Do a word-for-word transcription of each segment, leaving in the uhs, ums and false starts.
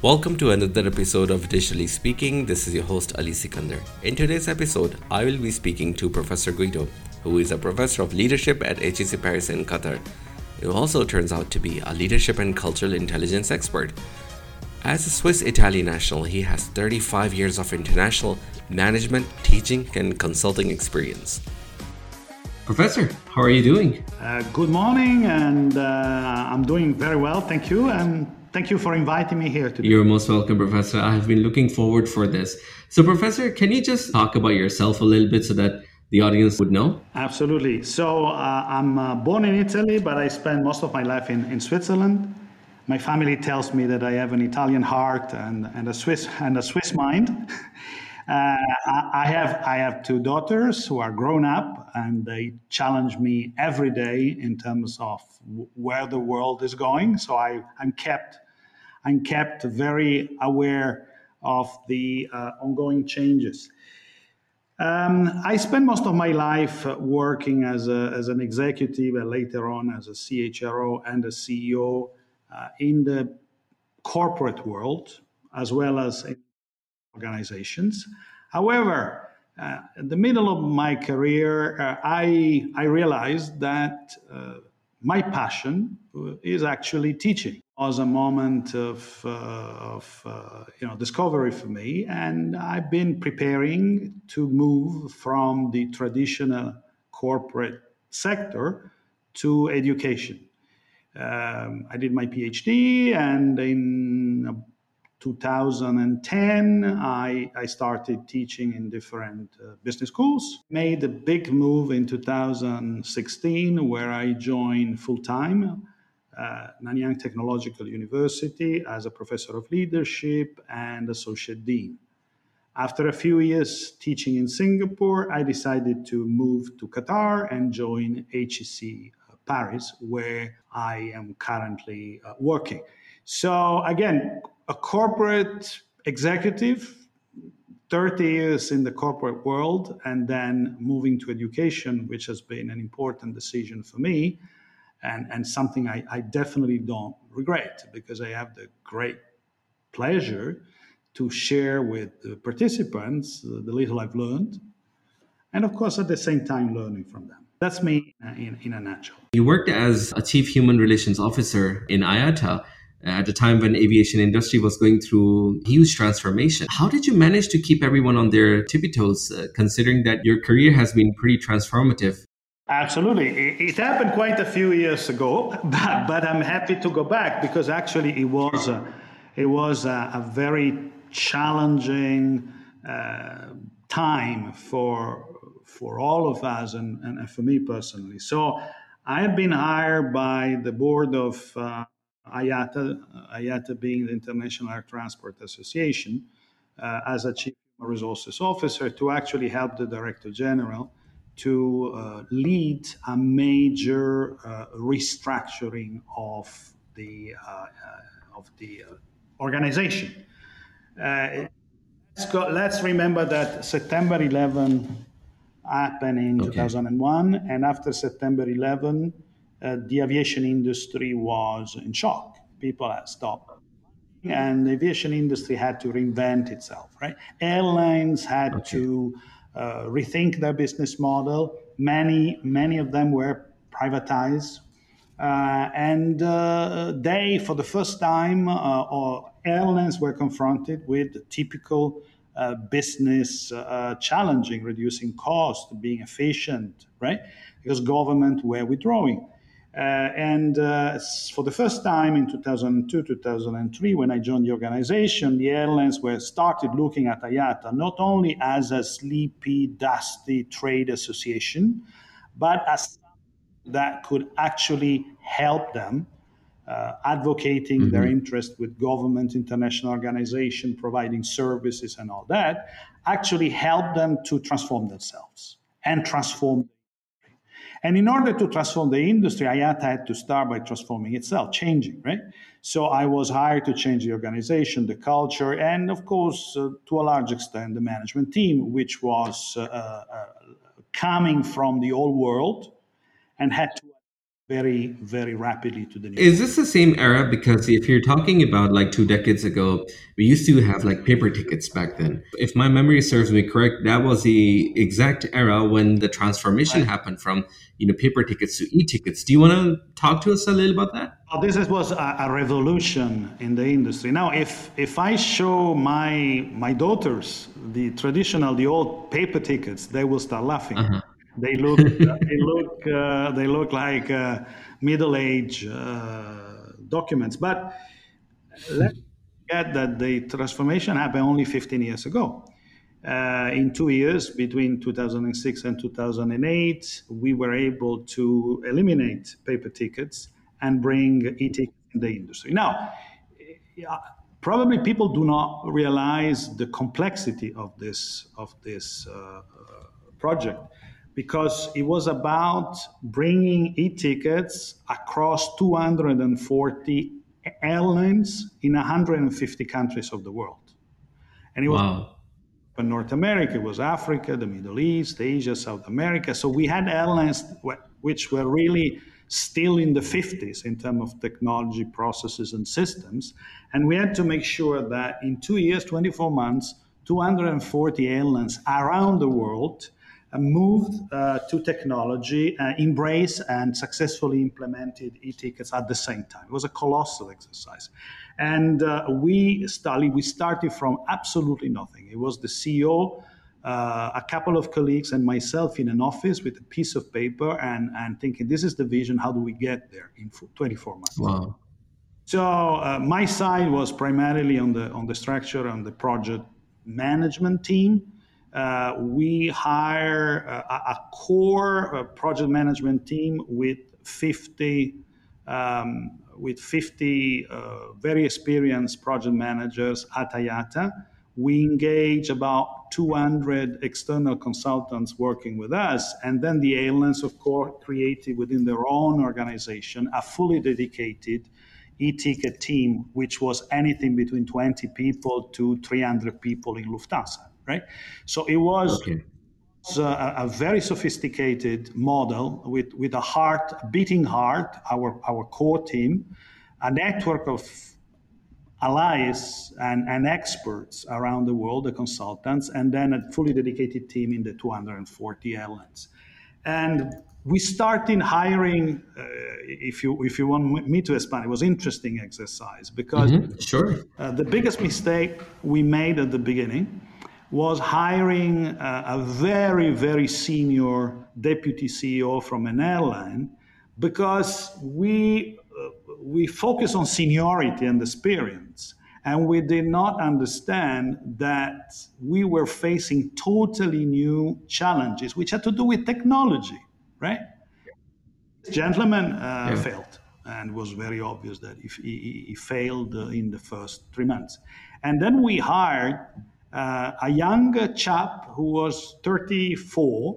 Welcome to another episode of Digitally Speaking. This is your host Ali Sikandar. In today's episode, I will be speaking to Professor Guido, who is a professor of leadership at H E C Paris in Qatar. He also turns out to be a leadership and cultural intelligence expert. As a Swiss-Italian national, he has thirty-five years of international management, teaching, and consulting experience. Professor, how are you doing? Uh, good morning, and uh, I'm doing very well, thank you, and thank you for inviting me here today. You're most welcome, Professor. I have been looking forward for this. So, Professor, can you just talk about yourself a little bit so that the audience would know? Absolutely. So, uh, I'm uh, born in Italy, but I spent most of my life in, in Switzerland. My family tells me that I have an Italian heart and, and a Swiss and a Swiss mind. Uh, I have I have two daughters who are grown up, and they challenge me every day in terms of w- where the world is going. So I, I'm kept I'm kept very aware of the uh, ongoing changes. Um, I spent most of my life uh, working as a, as an executive, and later on as a C H R O and a C E O uh, in the corporate world, as well as in organizations. However, uh, in the middle of my career, uh, I, I realized that uh, my passion is actually teaching. It was a moment of, uh, of uh, you know, discovery for me, and I've been preparing to move from the traditional corporate sector to education. Um, I did my PhD, and in two thousand ten, I, I started teaching in different uh, business schools. Made a big move in two thousand sixteen where I joined full-time uh, Nanyang Technological University as a professor of leadership and associate dean. After a few years teaching in Singapore, I decided to move to Qatar and join H E C Paris, where I am currently uh, working. So again, a corporate executive, thirty years in the corporate world, and then moving to education, which has been an important decision for me, and, and something I, I definitely don't regret, because I have the great pleasure to share with the participants the little I've learned, and of course, at the same time, learning from them. That's me in, in a nutshell. You worked as a chief human relations officer in I A T A at a time when aviation industry was going through huge transformation. How did you manage to keep everyone on their tippy toes, uh, considering that your career has been pretty transformative? Absolutely. It, it happened quite a few years ago, but, but I'm happy to go back, because actually it was a, it was a, a very challenging uh, time for for all of us, and, and for me personally. So I have been hired by the board of uh, I A T A, I A T A being the International Air Transport Association, uh, as a chief human resources officer, to actually help the director general to uh, lead a major uh, restructuring of the uh, uh, of the uh, organization. Uh, let's go. Let's remember that September eleventh happened in Okay. two thousand one, and after September eleventh, uh, the aviation industry was in shock. People had stopped, and the aviation industry had to reinvent itself. Right, airlines had Okay. to uh, rethink their business model. Many, many of them were privatized. Uh, and uh, they, for the first time, uh, or airlines were confronted with typical uh, business uh, challenging, reducing cost, being efficient, right? Because government were withdrawing. Uh, and uh, for the first time in two thousand two, two thousand three, when I joined the organization, the airlines were started looking at I A T A not only as a sleepy, dusty trade association, but as that could actually help them uh, advocating their Mm-hmm. interest with government, international organization, providing services and all that, actually help them to transform themselves and transform. And in order to transform the industry, I A T A had to start by transforming itself, changing, right? So I was hired to change the organization, the culture, and of course, uh, to a large extent, the management team, which was uh, uh, coming from the old world and had to very, very rapidly to the new Is world. this the same era? Because if you're talking about like two decades ago, we used to have like paper tickets back then. If my memory serves me correct, that was the exact era when the transformation Right. happened from, you know, paper tickets to e-tickets. Do you want to talk to us a little about that? Well, this is- was a, a revolution in the industry. Now, if if I show my my daughters the traditional, the old paper tickets, they will start laughing. Uh-huh. They look they look uh, they look like uh, middle age uh, documents. But let's forget that the transformation happened only fifteen years ago. Uh, in two years, between two thousand six and two thousand eight, we were able to eliminate paper tickets and bring e-tickets in the industry. Now, yeah, probably people do not realize the complexity of this of this uh, project because it was about bringing e-tickets across two hundred forty airlines in one hundred fifty countries of the world. And it was Wow. in North America, it was Africa, the Middle East, Asia, South America. So we had airlines which were really still in the fifties in terms of technology, processes, and systems. And we had to make sure that in two years, twenty-four months, two hundred forty airlines around the world uh, moved uh, to technology, uh, embraced and successfully implemented e-tickets at the same time. It was a colossal exercise. And uh, we started, we started from absolutely nothing. It was the C E O, uh, a couple of colleagues, and myself in an office with a piece of paper and, and thinking, this is the vision, how do we get there in twenty-four months? Wow. So uh, my side was primarily on the on the structure and the project management team. Uh, we hire a, a core uh, project management team with fifty um, with fifty uh, very experienced project managers at IATA. We engage about two hundred external consultants working with us, and then the airlines, of course, created within their own organization a fully dedicated e-ticket team, which was anything between twenty people to three hundred people in Lufthansa, right? So it was Okay. a, a very sophisticated model with, with a heart, a beating heart, our, our core team, a network of allies and, and experts around the world, the consultants, and then a fully dedicated team in the two hundred forty airlines. And we started hiring, uh, if you if you want me to expand, it was interesting exercise because Mm-hmm. Sure. uh, the biggest mistake we made at the beginning was hiring uh, a very, very senior deputy C E O from an airline because we, uh, we focus on seniority and experience. And we did not understand that we were facing totally new challenges, which had to do with technology, right? This gentleman uh, Yeah. failed, and it was very obvious that if he, he, he failed uh, in the first three months. And then we hired uh, a young chap who was thirty-four.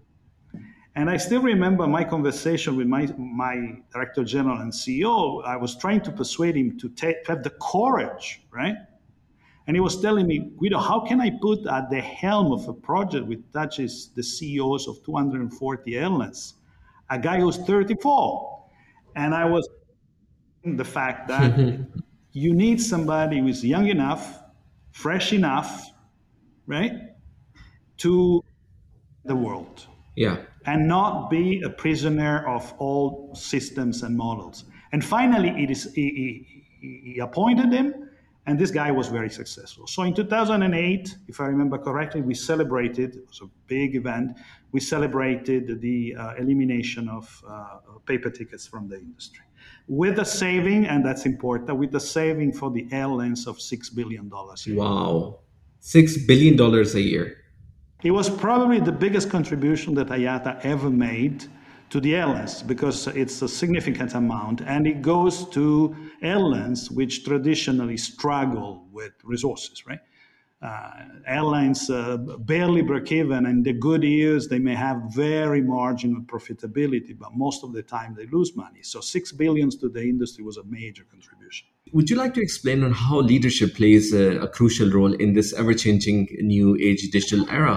And I still remember my conversation with my, my director general and C E O. I was trying to persuade him to, take, to have the courage, right? And he was telling me, Guido, how can I put at the helm of a project which touches the C E Os of two hundred forty airlines a guy who's thirty-four? And I was the fact that you need somebody who is young enough, fresh enough, right, to the world Yeah. and not be a prisoner of old systems and models. And finally, it is, he, he, he appointed him, and this guy was very successful. So in two thousand eight, if I remember correctly, we celebrated, it was a big event, we celebrated the uh, elimination of uh, paper tickets from the industry. With a saving, and that's important, with a saving for the airlines of six billion dollars a year. Wow. Six billion dollars a year. It was probably the biggest contribution that I A T A ever made to the airlines because it's a significant amount, and it goes to airlines which traditionally struggle with resources, right? Uh, airlines uh, barely break even, and the good years they may have very marginal profitability, but most of the time they lose money. So six billions to the industry was a major contribution. Would you like to explain on how leadership plays a, a crucial role in this ever-changing new age digital era?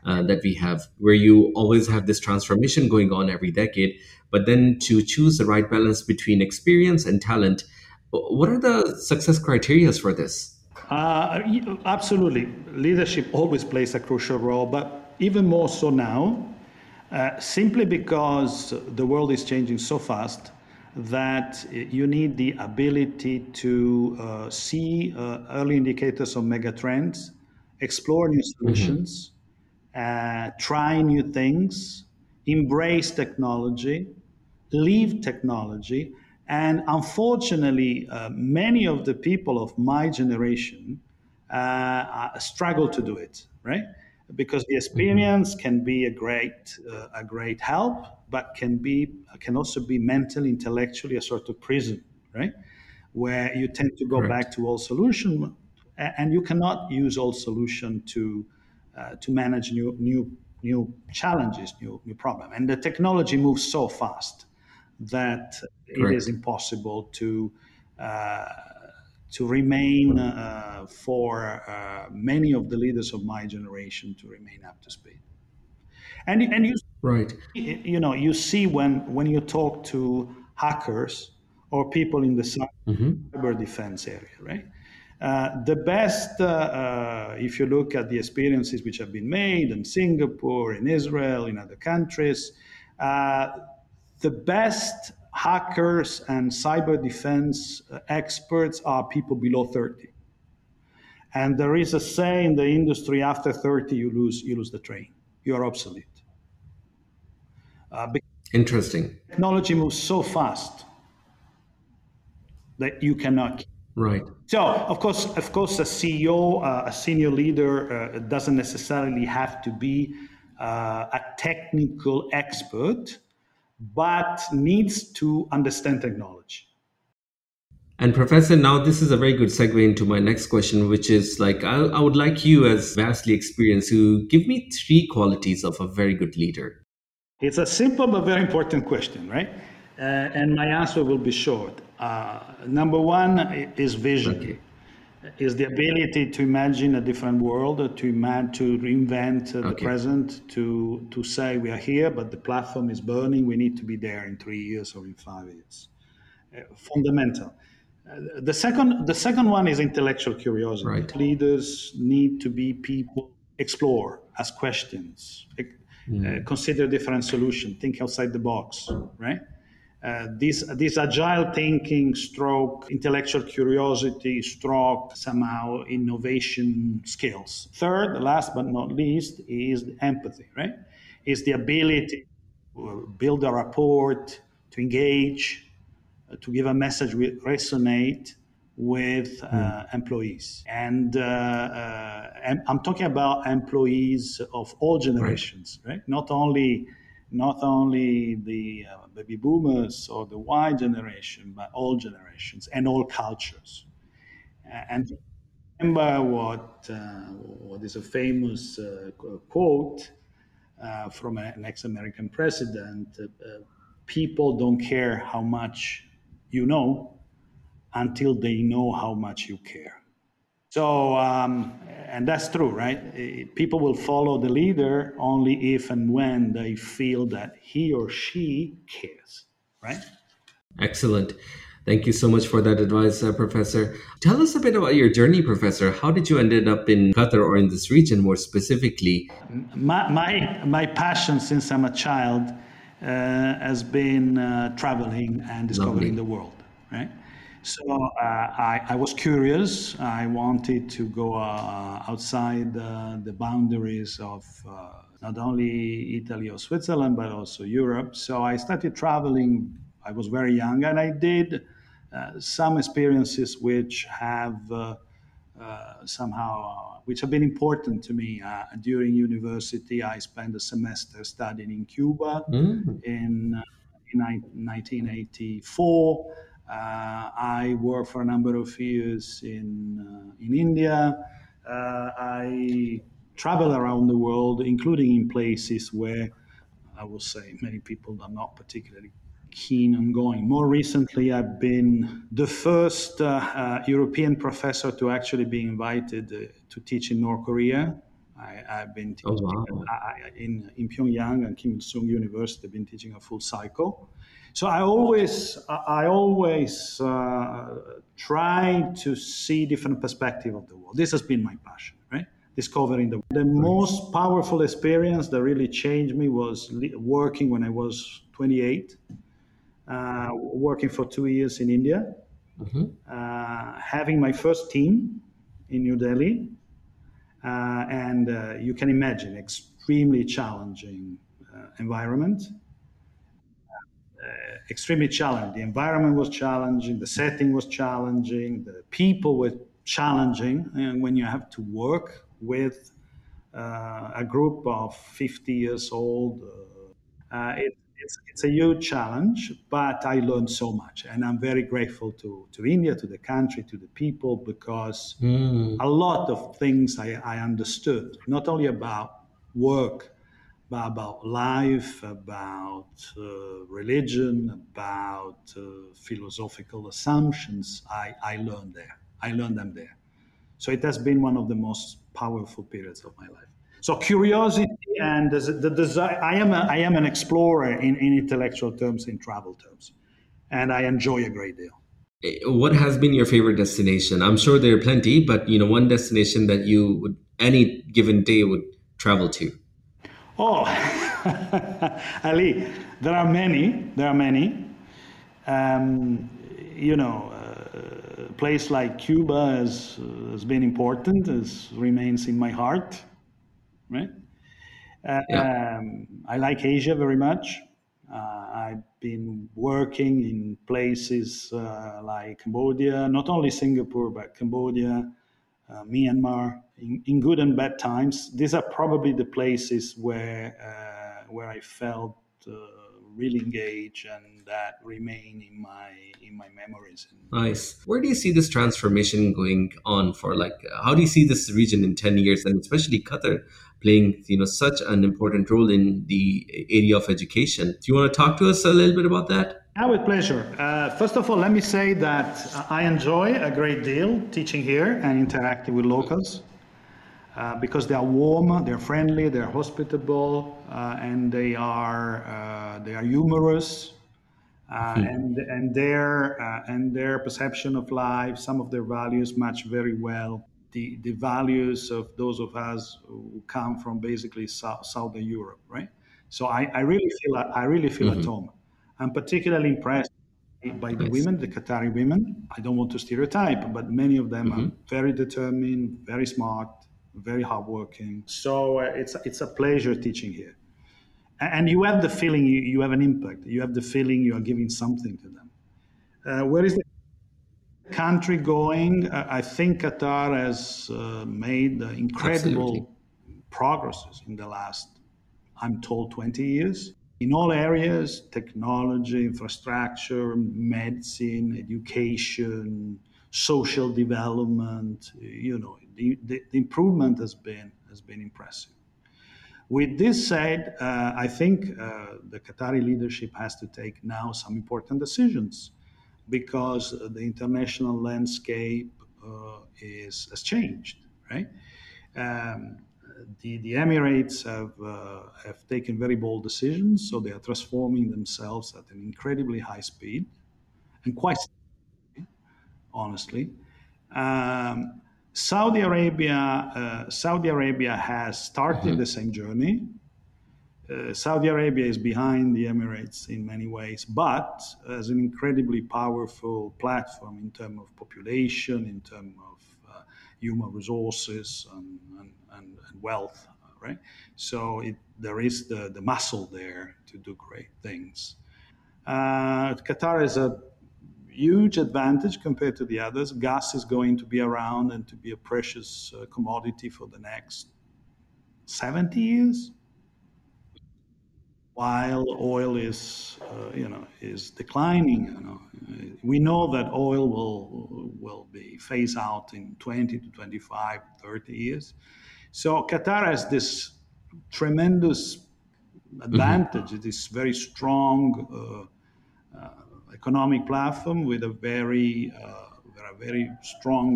uh, that we have, where you always have this transformation going on every decade, but then to choose the right balance between experience and talent. What are the success criteria for this? Uh, y- absolutely. Leadership always plays a crucial role, but even more so now, uh, simply because the world is changing so fast that you need the ability to uh, see uh, early indicators of mega trends, explore new Hmm. solutions, uh, try new things, embrace technology, leave technology. And unfortunately, uh, many of the people of my generation uh, uh, struggle to do it, right? Because the Hmm. experience can be a great, uh, a great help, but can be can also be mentally, intellectually a sort of prison, right? Where you tend to go back Correct. to old solution, and you cannot use old solution to uh, to manage new new new challenges, new new problem. And the technology moves so fast that it is Correct. impossible to uh, to remain uh, for uh, many of the leaders of my generation to remain up to speed. And and you Right. you know you see when when you talk to hackers or people in the Hmm. cyber defense area, right? Uh, the best, uh, uh, if you look at the experiences which have been made in Singapore, in Israel, in other countries, uh, the best hackers and cyber defense uh, experts are people below thirty. And there is a saying in the industry: after thirty, you lose you lose the train. You are obsolete. Uh, because Interesting. technology moves so fast that you cannot. Right. So, of course, of course, a C E O, uh, a senior leader, uh, doesn't necessarily have to be uh, a technical expert, but needs to understand technology. And Professor, now this is a very good segue into my next question, which is like, I, I would like you, as vastly experienced, to give me three qualities of a very good leader. It's a simple but very important question, right? Uh, and my answer will be short. Uh, number one is vision. Okay. Is the ability to imagine a different world, uh, to imagine, to reinvent uh, the Okay. present, to to say we are here, but the platform is burning. We need to be there in three years or in five years. Uh, fundamental. Uh, the second, the second one is intellectual curiosity. Right. Leaders need to be people explore, ask questions, uh, Mm. consider different solutions, think outside the box, right? Uh, this this agile thinking, stroke intellectual curiosity, stroke somehow innovation skills. Third, last but not least, is empathy. Right, is the ability to build a rapport, to engage, uh, to give a message which resonate with Mm. uh, employees. And uh, uh, and I'm talking about employees of all Right. generations, right? Not only not only the uh, baby boomers or the Y generation, but all generations and all cultures. Uh, and remember what uh, what is a famous uh, quote uh, from an ex-American president: uh, uh, "People don't care how much you know until they know how much you care." So, um, and that's true, right? Eh, People will follow the leader only if and when they feel that he or she cares, right? Excellent. Thank you so much for that advice, uh, Professor. Tell us a bit about your journey, Professor. How did you ended up in Qatar, or in this region more specifically? My, my, my passion since I'm a child uh, has been uh, traveling and discovering the Lovely. world, right? So uh, I, I was curious. I wanted to go uh, outside uh, the boundaries of uh, not only Italy or Switzerland, but also Europe. So I started traveling. I was very young, and I did uh, some experiences which have uh, uh, somehow, uh, which have been important to me. Uh, during university, I spent a semester studying in Cuba Mm. in, uh, in nineteen eighty-four. Uh, I worked for a number of years in, uh, in India. Uh, I travel around the world, including in places where I will say many people are not particularly keen on going. More recently, I've been the first uh, uh, European professor to actually be invited uh, to teach in North Korea. I, I've been Oh, teaching wow. I, I- in, in Pyongyang and Kim Il Sung University. I've been teaching a full cycle. So I always, I I always uh, try to see different perspective of the world. This has been my passion, right? Discovering the the Nice. most powerful experience that really changed me was li- working when I was twenty-eight, uh, working for two years in India, Hmm. uh, having my first team in New Delhi, uh, and uh, you can imagine extremely challenging uh, environment. Extremely challenging. The environment was challenging, the setting was challenging, the people were challenging, and when you have to work with uh, a group of fifty years old, uh, uh, it, it's, it's a huge challenge, but I learned so much. And I'm very grateful to, to India, to the country, to the people, because Mm. a lot of things I, I understood, not only about work, but about life, about uh, religion, about uh, philosophical assumptions. I, I learned there. I learned them there. So it has been one of the most powerful periods of my life. So curiosity and the, the desire. I am a, I am an explorer in, in intellectual terms, in travel terms, and I enjoy a great deal. Eh, What has been your favorite destination? I'm sure there are plenty, but you know, one destination that you would any given day would travel to. Oh, Ali, there are many. There are many. Um, you know, uh, a place like Cuba has, uh, has been important, has remains in my heart, right? Yeah. Um, I like Asia very much. Uh, I've been working in places uh, like Cambodia, not only Singapore, but Cambodia, uh, Myanmar, in, in good and bad times. These are probably the places where uh, where I felt uh, really engaged and that remain in my in my memories. Nice. Where do you see this transformation going on for like uh, how do you see this region in ten years and especially Qatar playing, you know, such an important role in the area of education? Do you want to talk to us a little bit about that? Yeah, with pleasure. Uh, first of all, let me say that I enjoy a great deal teaching here and interacting with locals uh, because they are warm, they're friendly, they're hospitable, uh, and they are uh, they are humorous, uh, and and their uh, and their perception of life, some of their values match very well the the values of those of us who come from basically South, Southern Europe, right? So I, I really feel I really feel at Hmm. home. I'm particularly impressed by the Nice. women, the Qatari women. I don't want to stereotype, but many of them are Hmm. very determined, very smart, very hardworking. So uh, it's it's a pleasure teaching here, and you have the feeling you, you have an impact. You have the feeling you are giving something to them. Uh, where is the country going? Uh, I think Qatar has uh, made uh, Absolutely. incredible progresses in the last, I'm told, twenty years in all areas: technology, infrastructure, medicine, education, social development. You know, the, the, the improvement has been has been impressive. With this said, uh, I think uh, the Qatari leadership has to take now some important decisions because the international landscape uh, is has changed, right? Um, the, the Emirates have, uh, have taken very bold decisions, so they are transforming themselves at an incredibly high speed and quite honestly. Um, Saudi Arabia, uh, Saudi Arabia has started the same journey. Uh, Saudi Arabia is behind the Emirates in many ways, but as an incredibly powerful platform in terms of population, in terms of uh, human resources and, and, and, and wealth, right? So it, there is the, the muscle there to do great things. Uh, Qatar has a huge advantage compared to the others. Gas is going to be around and to be a precious uh, commodity for the next seventy years, while oil is, uh, you know, is declining. You know, we know that oil will will be phased out in twenty to twenty-five, thirty years. So Qatar has this tremendous Hmm. advantage. It is very strong uh, uh, economic platform with a very, uh, very strong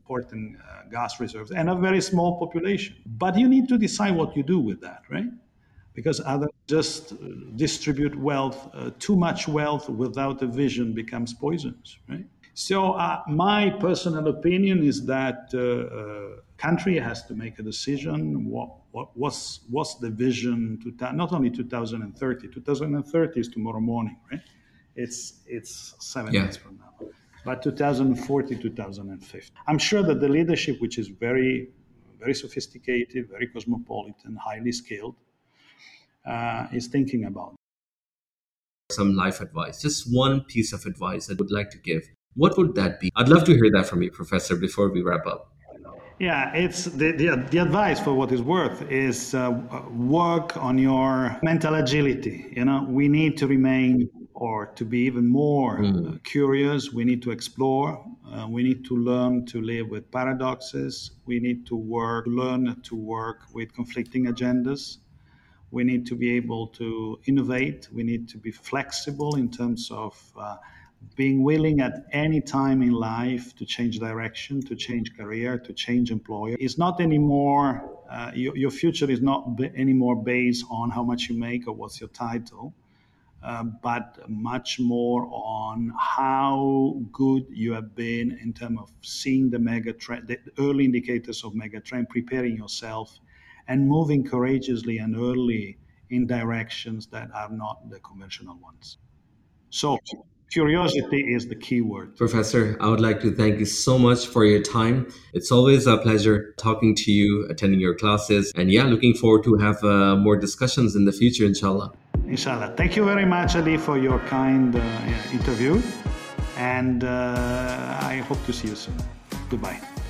important uh, gas reserves and a very small population. But you need to decide what you do with that, right? Because others just uh, distribute wealth. Uh, too much wealth without a vision becomes poisonous, right? So uh, my personal opinion is that uh, uh, country has to make a decision. What, what what's what's the vision to ta- not only two thousand thirty. two thousand thirty is tomorrow morning, right? It's it's seven Yeah. years from now. But two thousand forty, two thousand fifty. I'm sure that the leadership, which is very very sophisticated, very cosmopolitan, highly skilled, uh, is thinking about. Some life advice, just one piece of advice I would like to give. What would that be? I'd love to hear that from you, Professor, before we wrap up. Yeah, it's the, the, the advice for what it's worth is uh, work on your mental agility. You know, we need to remain or to be even more mm. uh, curious. We need to explore. Uh, we need to learn to live with paradoxes. We need to work, learn to work with conflicting agendas. We need to be able to innovate. We need to be flexible in terms of uh, being willing at any time in life to change direction, to change career, to change employer. It's not anymore, uh, your, your future is not b- anymore based on how much you make or what's your title, uh, but much more on how good you have been in terms of seeing the mega trend, the early indicators of mega trend, preparing yourself and moving courageously and early in directions that are not the conventional ones. So curiosity is the key word. Professor, I would like to thank you so much for your time. It's always a pleasure talking to you, attending your classes, and yeah, looking forward to have uh, more discussions in the future, inshallah. Inshallah. Thank you very much, Ali, for your kind uh, interview, and uh, I hope to see you soon. Goodbye.